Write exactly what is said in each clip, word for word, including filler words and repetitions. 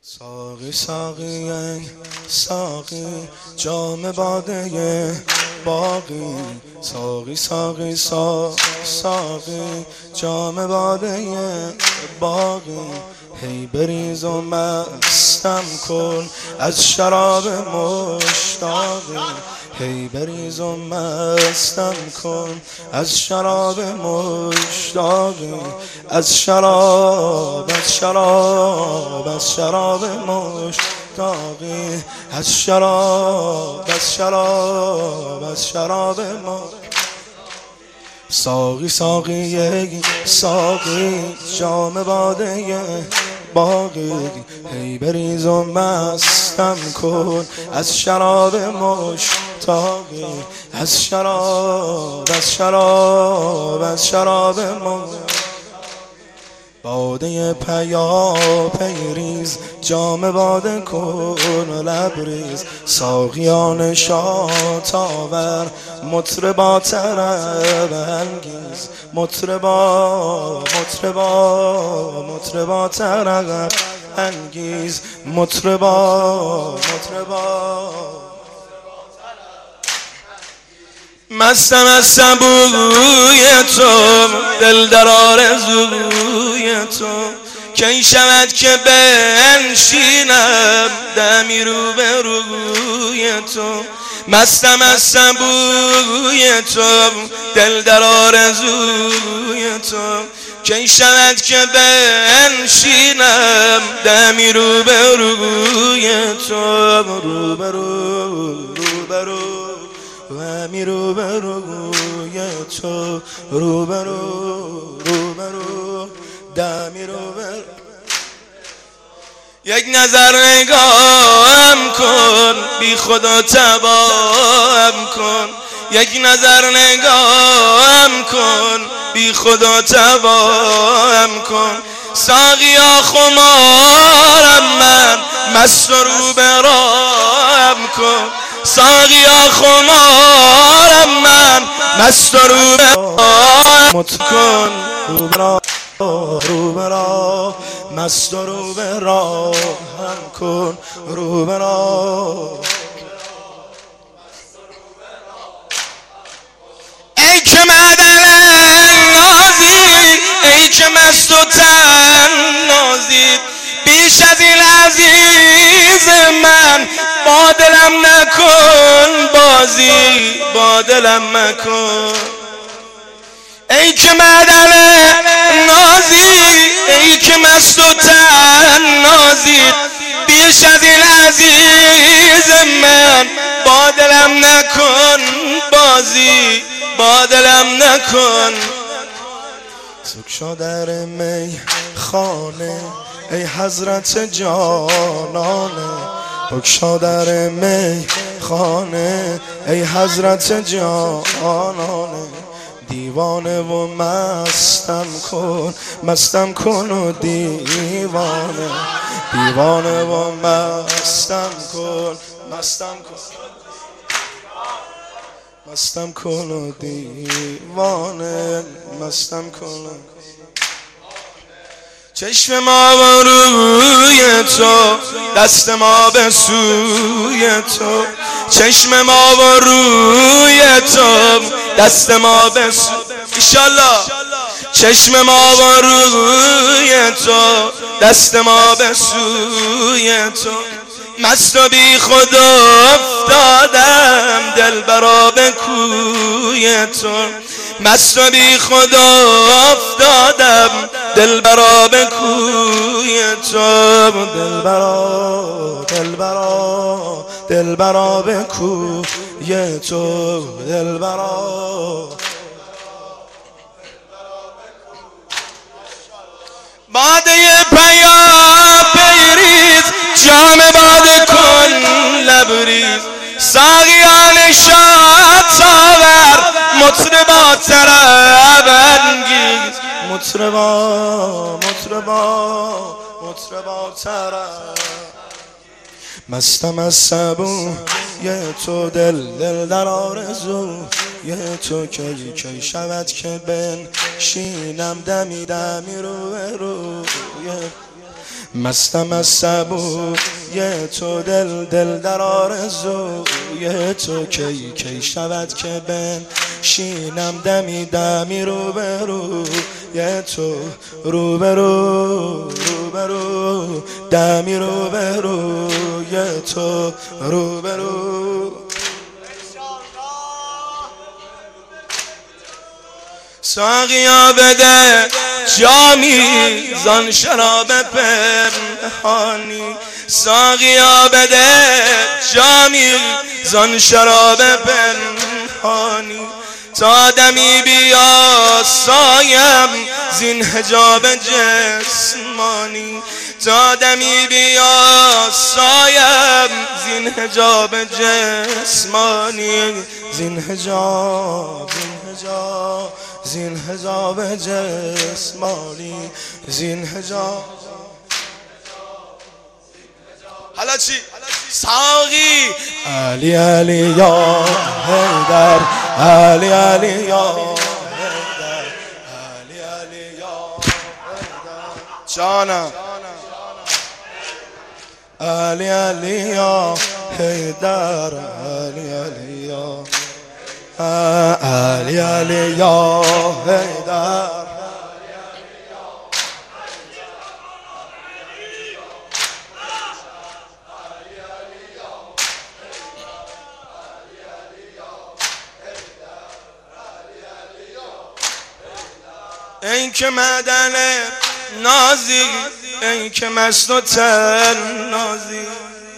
ساقی ساقی ساقی جام باده باقی ساقی ساقی ساقی ساقی جام باده باقی هی بریز و مستم کن از شراب مشتاقی هی بریز و مستم کن از شراب مشتاقی از شراب از شراب از شراب مشتاقی از شراب از شراب از شراب مشتاقی ساقی ساقی ساقی جام باده باقی هی بریز و مستم کن از شراب مشتاقی از شراب از شراب از شراب مشتاقی باده پیا پیریز جام باده کن لبریز ساقیان شات آور مطربا طرب انگیز مطربا مطربا مطربا طرب انگیز مطربا مطربا مستم از سبوی تو دل در آرزوی تو کی شود که بنشینم دمی رو به روی تو مستم از سبوی تو دل در آرزوی تو کی شود که بنشینم دمی رو به روی تو رو به رو رو به رو و می رو به روی تو رو به رو رو به رو دمی رو به یک نظر نگاهم کن بی خدا تباهم کن یک نظر نگاهم کن بی خدا تباهم کن ساقیا خمارم من مست و رو به راهم کن ساقیا خمارم من مست و رو به راهم کن رو به راه رو به راه مست و رو به راهم کن رو به راه ای که معدن نازی ای که مست و تن نازی بیش از این عزیز من با دلم نکن بازی با دلم مکن ای که معدن نازی ای که مست و تن نازی بیش از این عزیز من با دلم نکن بازی با دلم نکن سکشا در می خانه ای حضرت جانانه بکشا در می خانه ای حضرت جانانه دیوانه و مستم کن مستم کن و دیوانه دیوانه و مستم کن مستم کن مستم کن و دیوانه مستم کن چشم ما و روی تو دست ما به سوی تو چشم ما و روی تو دست ما به سوی ایشالله چشم ما و روی تو دست ما به سوی تو مست و بی خود افتادم دل برا به کوی تو مست و بی خود افتادم دل برا به کوی تو دل برا دل برا دل برا به کوی تو دل برا باده پیا پیریز جام باده کن لبریز ساقیان شات آور مطربا طرب انگیز مطربا مطربا مطربا طرب مستم از سبو یه تو دل دل در آرزو یه تو کی کی شود که بنشینم دمی دمی رو رو مستم از سبوی تو دل دل در آرزوی تو کی کی شود که بنشینم دمی دمی روبروی تو روبرو روبرو دمی روبروی تو روبرو. ساقیا بده جامی زان شراب پنهانی، ساقیا بده جامی زان شراب پنهانی، تا دمی بیا سایم زین حجاب جسمانی، تا دمی بیا سایم زین حجاب جسمانی، زین حجاب زین حجاب زین حجاب جسمانی، زین حجاب. حالا چی؟ ساقی علی علی یا حیدر، علی علی یا حیدر، علی علی یا حیدر جانم، علی علی یا حیدر، علی علی یا علی علی یا حیدر. این که معدن نازی، این که مست و تن نازی.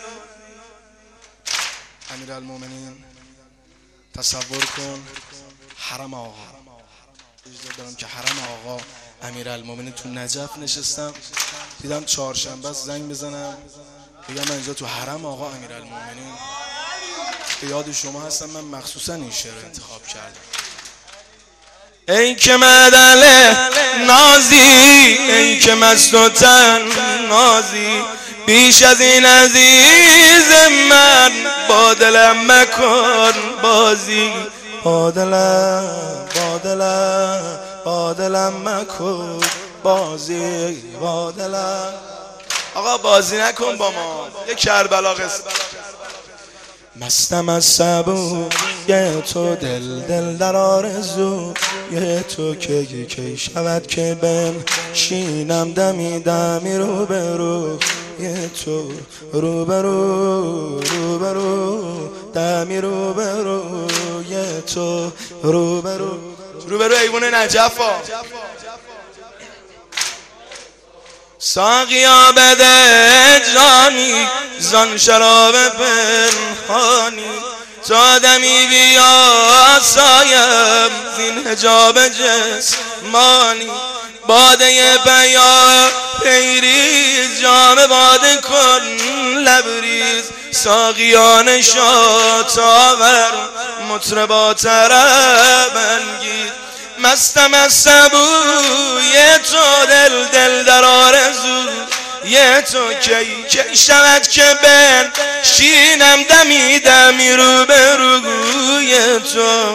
امیرالمومنین تصور کن حرم آقا، اجازه دارم که حرم آقا امیرالمومنین تو نجف نشستم، دیدم چهارشنبه زنگ بزنم بگم من اینجا تو حرم آقا امیرالمومنین به یاد شما هستم، من مخصوصا این شعر انتخاب کردم. ای که معدن نازی، ای که مست و تن نازی، بیش از این عزیز من با دلم مکن بازی، با دلم با دلم با دلم مکن بازی، با دلم. آقا بازی نکن با ما، یه کربلا قصه. مستم از سبوی تو دل دل در آرزوی تو کی کی شود که بنشینم دمی دمی روبروی تو روبرو روبرو دمی روبروی تو روبرو روبرو ایوون نجفا. ساقیا بده جامی زان شراب پنهانی، تا دمی بیا سایم زین حجاب جسمانی، باده بیا پیریز جام باده کن لبریز، ساقیان شاد آور مطربا طرب انگیز. مستم از سبوی تو دل دل در آرزوی تو کی کی شود که بنشینم دمی دمی روبروی تو